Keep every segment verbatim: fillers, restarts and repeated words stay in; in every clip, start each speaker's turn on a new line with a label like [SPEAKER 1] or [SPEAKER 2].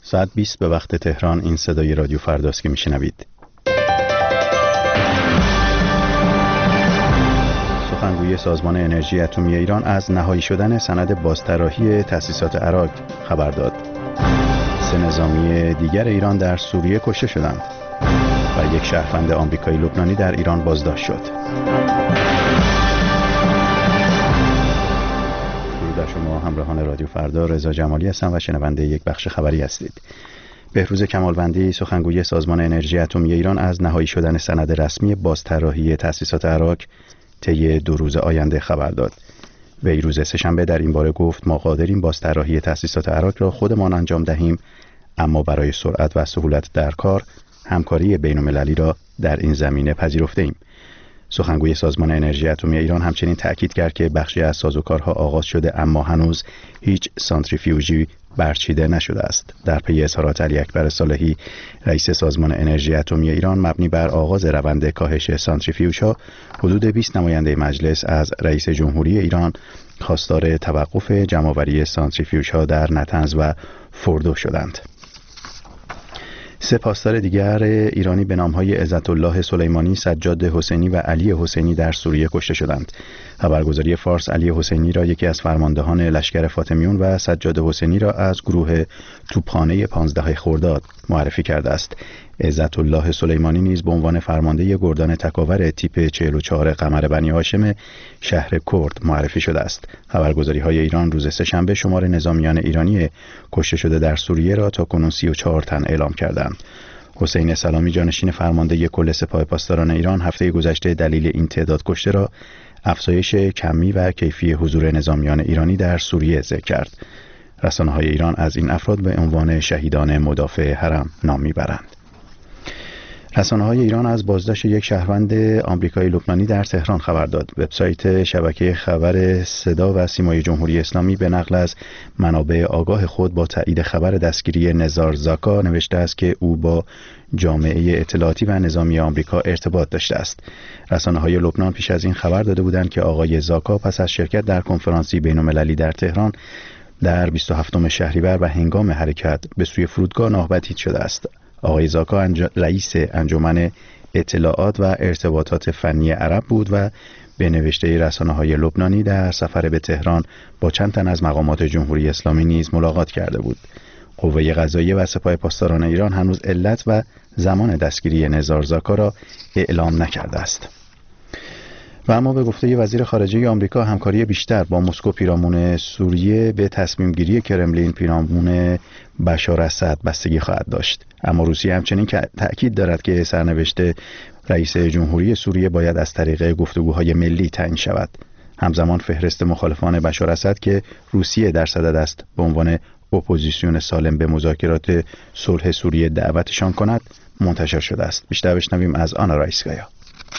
[SPEAKER 1] ساعت بیست به وقت تهران. این صدای رادیو فرداست که میشنوید. سخنگوی سازمان انرژی اتمی ایران از نهایی شدن سند بازطراحی تأسیسات عراق خبر داد. سه نظامی دیگر ایران در سوریه کشته شدند و یک شهروند آمریکایی لبنانی در ایران بازداشت شد. درود شما همراهان رادیو فردا، رضا جمالی هستم و شنونده یک بخش خبری هستید. بهروز کمالوندی سخنگوی سازمان انرژی اتمی ایران از نهایی شدن سند رسمی بازطراحی تأسیسات عراق طی دو روز آینده خبر داد. وی روز سه‌شنبه در این باره گفت ما قادریم بازطراحی تأسیسات عراق را خودمان انجام دهیم، اما برای سرعت و سهولت در کار همکاری بین‌المللی را در این زمینه پذیرفته ایم. سخنگوی سازمان انرژی اتمی ایران همچنین تأکید کرد که بخشی از سازوکارها آغاز شده اما هنوز هیچ سانتریفیوژی برچیده نشده است. در پی اظهارات علی اکبر صالحی رئیس سازمان انرژی اتمی ایران مبنی بر آغاز روند کاهش سانتریفیوژها، حدود بیست نماینده مجلس از رئیس جمهوری ایران خواستار توقف جمع‌آوری سانتریفیوژها در نطنز و فوردو شدند. سه پاسدار دیگر ایرانی به نام‌های عزت الله سلیمانی، سجاد حسینی و علی حسینی در سوریه کشته شدند. خبرگزاری فارس علی حسینی را یکی از فرماندهان لشکر فاطمیون و سجاد حسینی را از گروه توپخانه پانزده خرداد معرفی کرده است. عزت الله سلیمانی نیز به عنوان فرمانده گردان تکاور تیپ چهل و چهار قمر بنی هاشم شهر کرد معرفی شده است. خبرگزاری‌های ایران روز سه‌شنبه شمار نظامیان ایرانی کشته شده در سوریه را تا کنون سی و چهار تن اعلام کردند. حسین سلامی جانشین فرمانده کل سپاه پاسداران ایران هفته گذشته دلیل این تعداد کشته را افزایش کمی و کیفی حضور نظامیان ایرانی در سوریه ذکر کرد. رسانه‌های ایران از این افراد به عنوان شهیدان مدافع حرم نام میبرند. رسانه‌های ایران از بازداشت یک شهروند آمریکایی لبنانی در تهران خبر داد. وبسایت شبکه خبر صدا و سیمای جمهوری اسلامی به نقل از منابع آگاه خود با تایید خبر دستگیری نزار زاکا نوشته است که او با جامعه اطلاعاتی و نظامی آمریکا ارتباط داشته است. رسانه‌های لبنان پیش از این خبر داده بودند که آقای زاکا پس از شرکت در کنفرانسی بین‌المللی در تهران در بیست و هفتم شهریور و هنگام حرکت به سوی فرودگاه ناپدید شده است. آقای زاکا انج... رئیس انجمن اطلاعات و ارتباطات فنی عرب بود و به نوشته رسانه‌های لبنانی در سفر به تهران با چند تن از مقامات جمهوری اسلامی نیز ملاقات کرده بود. قوه قضاییه و سپاه پاسداران ایران هنوز علت و زمان دستگیری نزار زاکا را اعلام نکرده است. و اما به گفته وزیر خارجه آمریکا همکاری بیشتر با مسکو پیرامون سوریه به تصمیم گیری کرملین پیرامون بشار اسد بستگی خواهد داشت. اما روسیه همچنین که تأکید دارد که سرنوشت رئیس جمهوری سوریه باید از طریق گفتگوهای ملی تعیین شود. همزمان فهرست مخالفان بشار اسد که روسیه در صدد است به عنوان اپوزیسیون سالم به مذاکرات صلح سوریه دعوتشان کند منتشر شده است. بیشتر بشنویم از آنا رایسکایا.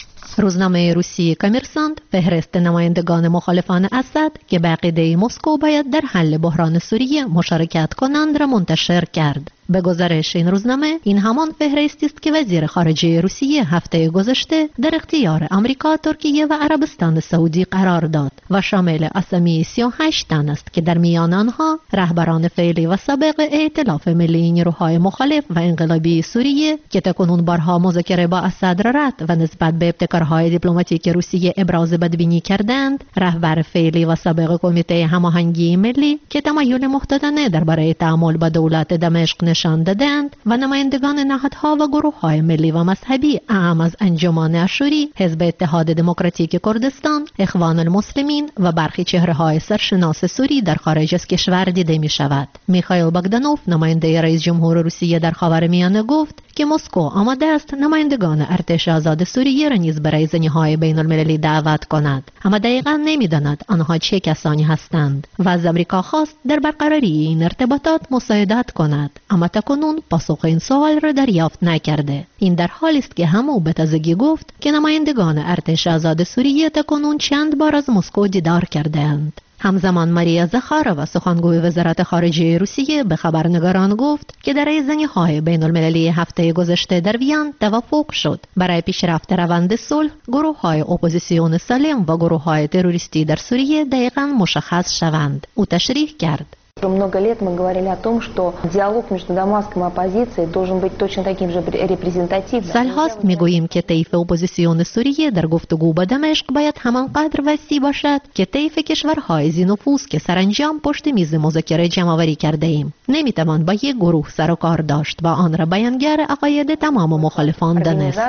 [SPEAKER 2] روزنامه روسی کامرسانت فهرست نمایندگان مخالفان اسد که به عقیده مسکو باید در حل بحران سوریه مشارکت کنند را منتشر کرد. به گزارش این روزنامه این همان فهرستی است که وزیر خارجه روسیه هفته گذشته در اختیار آمریکا، ترکیه و عربستان سعودی قرار داد و شامل اسامی سی و هشت تن است که در میان آنها رهبران فعلی و سابق ائتلاف ملی نیروهای مخالف و انقلابی سوریه که تاکنون بارها مذاکره با اسد را رد و نسبت به ابتکارهای دیپلماتیک روسیه ابراز بدبینی کردند، رهبر فعلی و سابق کمیته هماهنگی ملی که تمایل محتاطانه درباره تعامل با دولت دمشق نشان دادند و نمایندگان نهادها و گروه‌های ملی و مذهبی اعم از انجمن اشوری، حزب اتحاد دموکراتیک کردستان، اخوان المسلمین و برخی چهره‌های سرشناس سوری در خارج از کشور دیده می‌شود. میخائیل باگدانوف نماینده رئیس جمهور روسیه در خاورمیانه گفت که مسکو آماده است نمایندگان ارتش آزاد سوریه را نیز برای زنی‌های بین‌المللی دعوت کند، اما دقیقاً نمی‌داند آنها چه کسانی هستند و از آمریکا خواست در برقراری این ارتباطات مساعدت کند، اما تاکنون پاسخ این سوال را دریافت نکرده. این در حالی است که همو به تازگی گفت که نمایندگان ارتش آزاد سوریه تاکنون چند بار از مسکو دیدار کردند. همزمان ماریا زخارova سخنگوی وزارت خارجه روسیه به خبرنگاران گفت که در زنی‌های بین‌المللی هفته گذشته در وین توافق شد برای پیشرفت روند صلح گروه‌های اپوزیسیون سالم و گروه‌های تروریستی در سوریه دقیقاً مشخص شوند. او تشریح کرد
[SPEAKER 3] Много лет мы говорили о том, что диалог между Дамаском и оппозицией должен быть точно таким же репрезентативным.
[SPEAKER 2] سالهاست میگوییم که طیف اپوزیسیون سوریه در گفتگو با دمشق باید همانقدر وسیع باشد که طیف کشورهای ذی نفوذ که سرانجام پشت میز مذاکره جمع‌آوری کرده ایم. نمیتوان با یک گروه سر و کار داشت و آن را بیانگر عقاید تمام مخالفان دانست.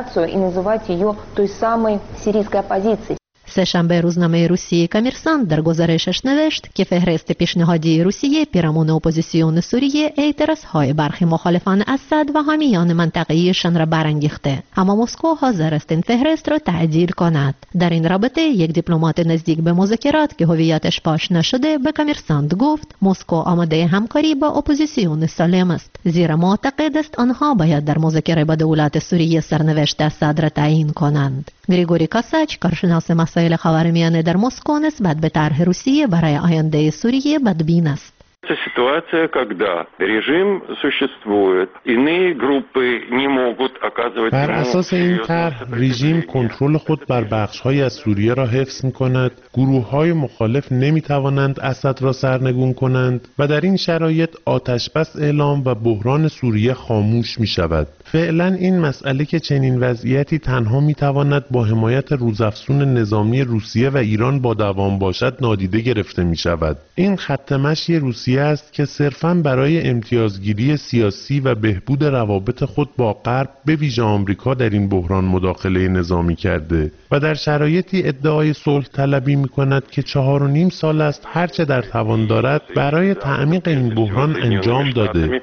[SPEAKER 2] سه‌شنبه روزنامه روسیه کامرسانت در گزارشش نوشت که فهرست پیشنهادی روسیه پیرامون اپوزیسیون سوریه اعتراضهای برخی مخالفان اسد و حامیان منطقه‌ایشان را برانگیخته، اما مسکو حاضر است این فهرست را تعدیل کند. در این رابطه یک دیپلمات نزدیک به مذاکرات که هویتش پاش نشده به کامرسانت گفت مسکو آماده همکاری با اپوزیسیون سالم است، زیرا معتقد است آنها باید در مذاکره با دولت سوریه سرنوشت اسد را تعیین کنند. گریگوری کاساچ، کارشناس مسائل خاورمیانه در مسکو، نسبت به طرح روسیه برای آینده سوریه بدبین است.
[SPEAKER 4] Это ситуация, когда режим существует, иные группы не могут оказывать.
[SPEAKER 5] بر اساس این طرح رژیم کنترل خود بر بخش‌های از سوریه را حفظ می‌کند، گروه‌های مخالف نمی‌توانند اسد را سرنگون کنند و در این شرایط آتش بس اعلام و بحران سوریه خاموش می‌شود. فعلا این مسئله که چنین وضعیتی تنها می‌تواند با حمایت روزافزون نظامی روسیه و ایران با دوام باشد نادیده گرفته می‌شود. این خط مشی روسیه است که صرفاً برای امتیازگیری سیاسی و بهبود روابط خود با غرب به ویژه آمریکا در این بحران مداخله نظامی کرده و در شرایطی ادعای صلح طلبی می‌کند که چهار و نیم سال است هرچه در توان دارد برای تعمیق این بحران انجام داده.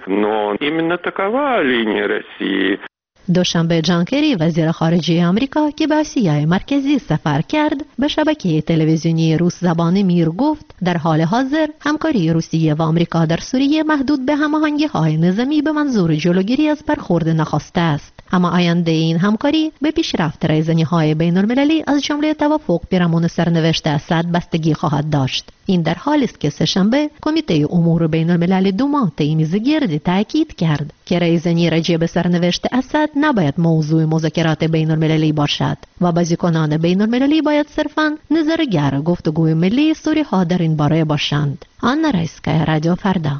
[SPEAKER 2] دوشنبه جان کری، وزیر خارجه آمریکا که به آسیای مرکزی سفر کرد، به شبکه تلویزیونی روس زبان میر گفت در حال حاضر همکاری روسیه و آمریکا در سوریه محدود به هماهنگی‌های نظامی به منظور جلوگیری از برخورد نخسته است، اما آینده این همکاری به پیشرفت رایزنی‌های بین‌المللی از جمله توافق پیرامون سرنوشت اسد بستگی خواهد داشت. این در حالی است که سه‌شنبه کمیته امور بین‌المللی دوما طی میز گردی تاکید کرد که رایزنی راجع به سرنوشت اسد نباید موضوع مذاکرات بین‌المللی باشد و بازیکنان بین‌المللی باید صرفاً نظاره‌گر گفتگوی ملی سوریه‌ها در این باره باشند. آنا رایسکایا، رادیو فردا.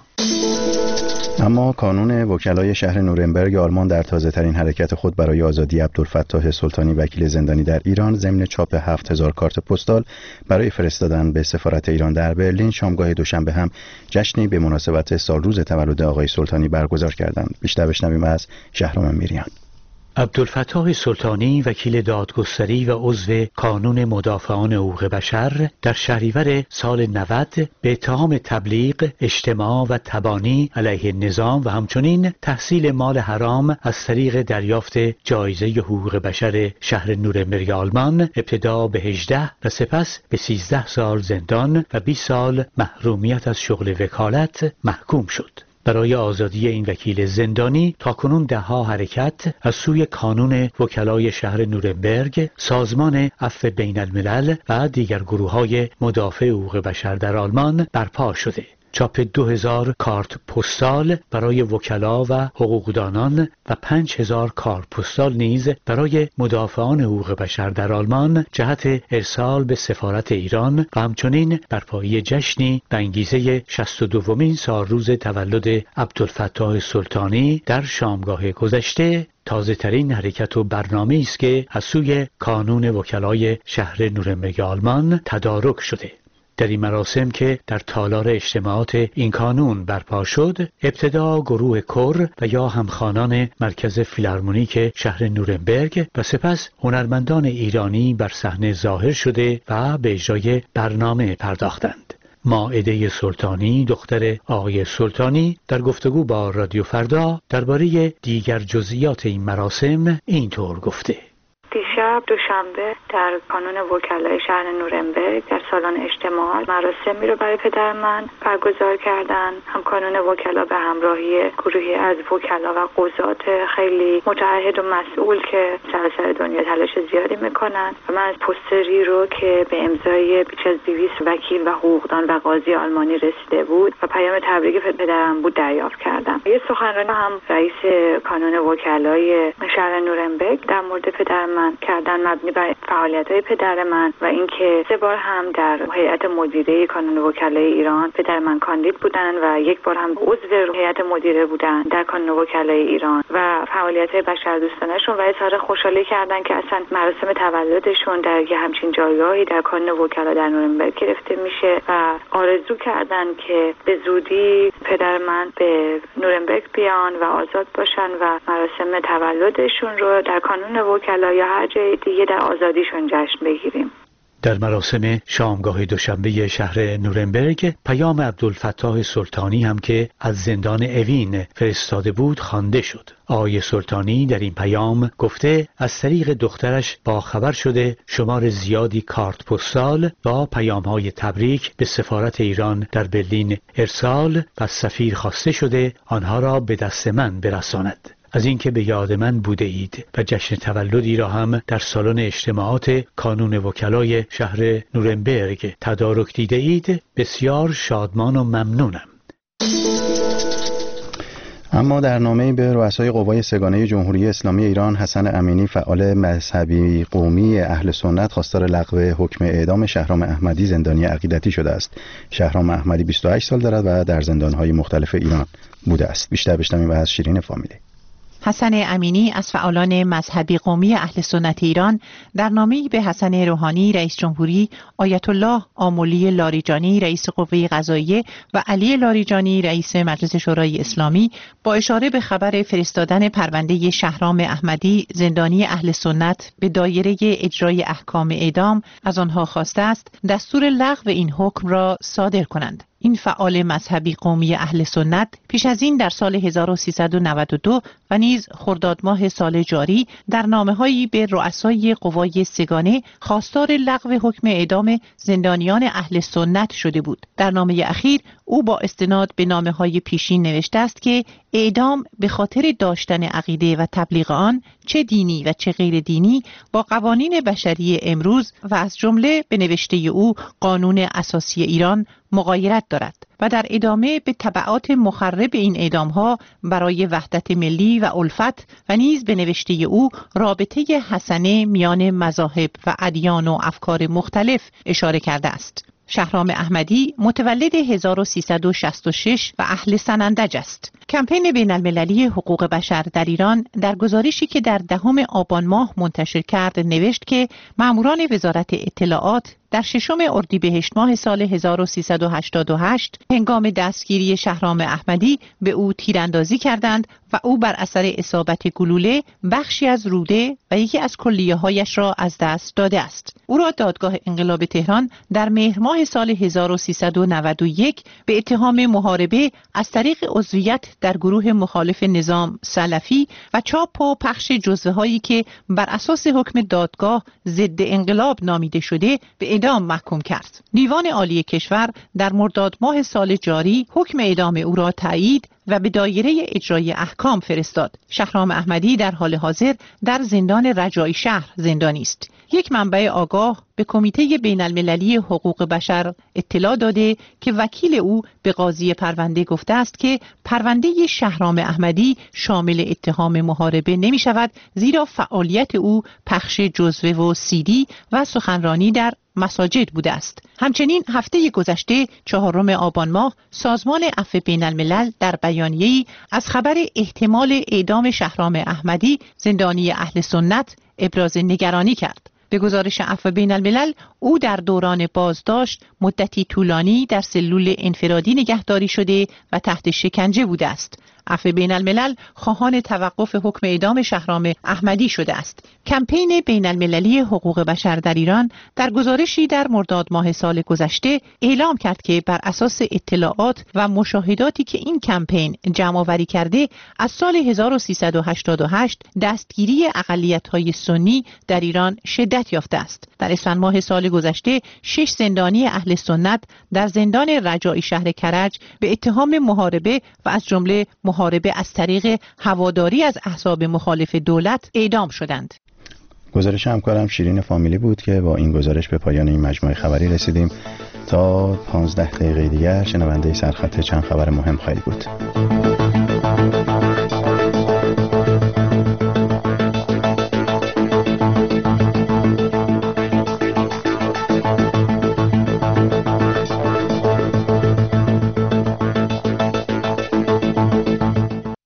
[SPEAKER 1] اما کانون وکلای شهر نورنبرگ آلمان در تازه‌ترین حرکت خود برای آزادی عبدالفتاح سلطانی وکیل زندانی در ایران ضمن چاپ هفت هزار کارت پستال برای فرستادن به سفارت ایران در برلین شامگاه دوشنبه هم جشنی به مناسبت سالروز تولد آقای سلطانی برگزار کردند. بیشتر بشنویم از شهرام میریان.
[SPEAKER 6] عبدالفتاح سلطانی وکیل دادگستری و عضو کانون مدافعان حقوق بشر در شهریور سال نود به اتهام تبلیغ، اجتماع و تبانی علیه نظام و همچنین تحصیل مال حرام از طریق دریافت جایزه حقوق بشر شهر نورنبرگ آلمان ابتدا به هجده و سپس به سیزده سال زندان و بیست سال محرومیت از شغل وکالت محکوم شد. برای آزادی این وکیل زندانی تاکنون دهها حرکت از سوی کانون وکلای شهر نورنبرگ، سازمان عفو بین الملل و دیگر گروه‌های مدافع حقوق بشر در آلمان برپا شده. چاپ دو هزار کارت پستال برای وکلا و حقوقدانان و پنج هزار کارت پستال نیز برای مدافعان حقوق بشر در آلمان جهت ارسال به سفارت ایران و همچنین برپایی جشنی به انگیزه شصت و دومین سالروز تولد عبدالفتاح سلطانی در شامگاه گذشته تازه ترین حرکت و برنامه‌ای است که از سوی کانون وکلای شهر نورنبرگ آلمان تدارک شده. در این مراسم که در تالار اجتماعات این کانون برپا شد، ابتدا گروه کور و یا همخوانان مرکز فیلارمونیک شهر نورنبرگ و سپس هنرمندان ایرانی بر صحنه ظاهر شده و به اجرای برنامه پرداختند. مائده سلطانی، دختر آقای سلطانی، در گفتگو با رادیو فردا درباره دیگر جزئیات این مراسم اینطور گفته:
[SPEAKER 7] دیشب دوشنبه در کانون وکلای شهر نورنبرگ در سالن اجتماع مراسمی رو برای پدر من برگزار کردن. هم کانون وکلا به همراهی گروهی از وکلا و قضات خیلی متعهد و مسئول که سراسر دنیا تلاش زیادی میکنن و من از پوستری رو که به امضای بیش از دویست وکیل و حقوقدان و قاضی آلمانی رسیده بود و پیام تبریک پدرم بود دریافت کردم. یه سخنرانی هم رئیس کانون وکلای شهر نورنبرگ در مورد پدر من کرد کردن مبنی بر فعالیت‌های پدر من و اینکه سه بار هم در هیئت مدیره کانون وکلای ایران پدر من کاندید بودن و یک بار هم عضو هیئت مدیره بودن در کانون وکلای ایران و فعالیت‌های بشردوستانه‌شون و اظهار خوشحالی کردن که اصلا مراسم تولدشون در یه همچین جایگاهی در کانون وکلا در نورنبرگ گرفته میشه و آرزو کردن که به زودی پدر من به نورنبرگ بیان و آزاد باشن و مراسم تولدشون رو در کانون وکلا یا هر جای دیگه در آزادیشون جشن بگیریم.
[SPEAKER 6] در مراسم شامگاه دوشنبه شهر نورنبرگ پیام عبدالفتاح سلطانی هم که از زندان اوین فرستاده بود خوانده شد. آقای سلطانی در این پیام گفته از طریق دخترش با خبر شده شمار زیادی کارت پستال با پیام‌های تبریک به سفارت ایران در برلین ارسال، پس سفیر خواسته شده آنها را به دست من برساند. از اینکه به یاد من بوده اید و جشن تولدی را هم در سالن اجتماعات کانون وکلای شهر نورنبرگ تدارک دیده اید بسیار شادمان و ممنونم.
[SPEAKER 1] اما در نامه‌ای به رؤسای قوای سگانه جمهوری اسلامی ایران حسن امینی فعال مذهبی قومی اهل سنت خواستار لغو حکم اعدام شهرام احمدی زندانی عقیدتی شده است. شهرام احمدی بیست و هشت سال دارد و در زندان‌های مختلف ایران بوده است. بیشتر بشنویم از شیرین فامیلی.
[SPEAKER 8] حسن امینی از فعالان مذهبی قومی اهل سنت ایران در نامه‌ای به حسن روحانی رئیس جمهوری، آیت الله آملی لاریجانی رئیس قوه قضاییه و علی لاریجانی رئیس مجلس شورای اسلامی با اشاره به خبر فرستادن پرونده شهرام احمدی زندانی اهل سنت به دایره اجرای احکام اعدام از آنها خواسته است دستور لغو این حکم را صادر کنند. این فعال مذهبی قومی اهل سنت پیش از این در سال هزار و سیصد و نود و دو و نیز خرداد ماه سال جاری در نامه‌هایی به رؤسای قوای سگانه خواستار لغو حکم اعدام زندانیان اهل سنت شده بود. در نامه اخیر او با استناد به نامه‌های پیشین نوشته است که اعدام به خاطر داشتن عقیده و تبلیغ آن چه دینی و چه غیر دینی با قوانین بشری امروز و از جمله به نوشته او قانون اساسی ایران مغایرت دارد و در ادامه به تبعات مخرب این اعدام‌ها برای وحدت ملی و الفت و نیز به نوشته او رابطه حسنه میان مذاهب و ادیان و افکار مختلف اشاره کرده است. شهرام احمدی متولد هزار و سیصد و شصت و شش و اهل سنندج است. کمپین بین المللی حقوق بشر در ایران در گزارشی که در دهم آبان ماه منتشر کرد نوشت که ماموران وزارت اطلاعات در ششم اردیبهشت ماه سال هزار و سیصد و هشتاد و هشت هنگام دستگیری شهرام احمدی به او تیراندازی کردند و او بر اثر اصابت گلوله بخشی از روده و یکی از کلیه‌هایش را از دست داده است. او را دادگاه انقلاب تهران در مهر ماه سال هزار و سیصد و نود و یک به اتهام محاربه از طریق عضویت در گروه مخالف نظام سلفی و چاپ و پخش جزوه‌هایی که بر اساس حکم دادگاه ضد انقلاب نامیده شده به اعدام محکوم کرد. دیوان عالی کشور در مرداد ماه سال جاری حکم اعدام او را تایید و به دایره اجرای احکام فرستاد. شهرام احمدی در حال حاضر در زندان رجایی شهر زندانی است. یک منبع آگاه به کمیته بین المللی حقوق بشر اطلاع داده که وکیل او به قاضی پرونده گفته است که پرونده شهرام احمدی شامل اتهام محاربه نمی شود، زیرا فعالیت او پخش جزوه و سیدی و سخنرانی در مساجد بوده است. همچنین هفته گذشته چهارم آبان ماه سازمان عفو بین الملل در بیانیه‌ای از خبر احتمال اعدام شهرام احمدی زندانی اهل سنت ابراز نگرانی کرد. به گزارش عفو بین الملل او در دوران بازداشت مدتی طولانی در سلول انفرادی نگهداری شده و تحت شکنجه بوده است. عفو بین الملل خواهان توقف حکم اعدام شهرام احمدی شده است. کمپین بین المللی حقوق بشر در ایران در گزارشی در مرداد ماه سال گذشته اعلام کرد که بر اساس اطلاعات و مشاهداتی که این کمپین جمع آوری کرده از سال هزار و سیصد و هشتاد و هشت دستگیری اقلیت‌های سنی در ایران شدت یافته است. در اسفند ماه سال گذشته شش زندانی اهل سنت در زندان رجایی شهر کرج به اتهام محاربه و از جمله محاربه از طریق هواداری از احزاب مخالف دولت اعدام شدند.
[SPEAKER 1] گزارش همکارم شیرین فامیلی بود که با این گزارش به پایان این مجموعه خبری رسیدیم. تا پانزده دقیقه دیگر شنونده سرخط چند خبر مهم خواهید بود.